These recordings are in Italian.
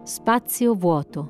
Spazio vuoto.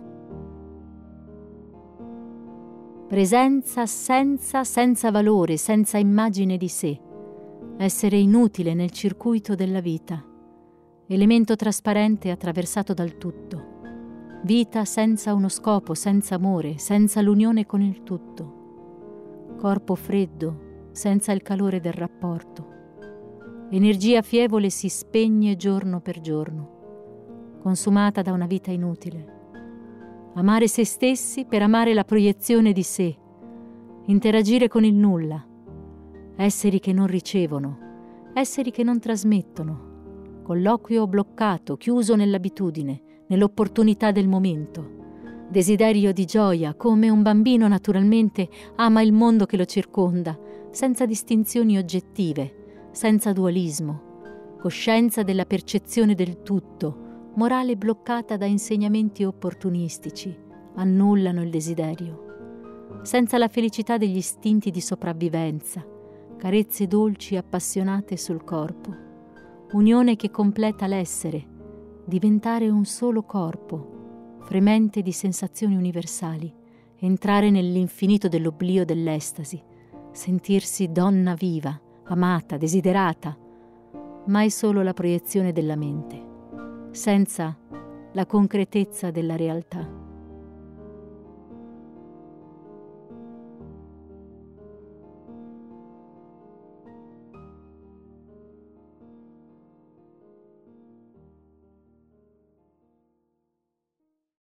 Presenza senza valore, senza immagine di sé. Essere inutile nel circuito della vita. Elemento trasparente attraversato dal tutto. Vita senza uno scopo, senza amore, senza l'unione con il tutto. Corpo freddo, senza il calore del rapporto. Energia fievole si spegne giorno per giorno, consumata da una vita inutile. Amare se stessi per amare la proiezione di sé, interagire con il nulla, esseri che non ricevono, esseri che non trasmettono, colloquio bloccato, chiuso nell'abitudine, nell'opportunità del momento, desiderio di gioia, come un bambino naturalmente ama il mondo che lo circonda, senza distinzioni oggettive, senza dualismo, coscienza della percezione del tutto, morale bloccata da insegnamenti opportunistici, annullano il desiderio. Senza la felicità degli istinti di sopravvivenza, carezze dolci appassionate sul corpo, unione che completa l'essere, diventare un solo corpo, fremente di sensazioni universali, entrare nell'infinito dell'oblio dell'estasi, sentirsi donna viva, amata, desiderata, mai solo la proiezione della mente, senza la concretezza della realtà.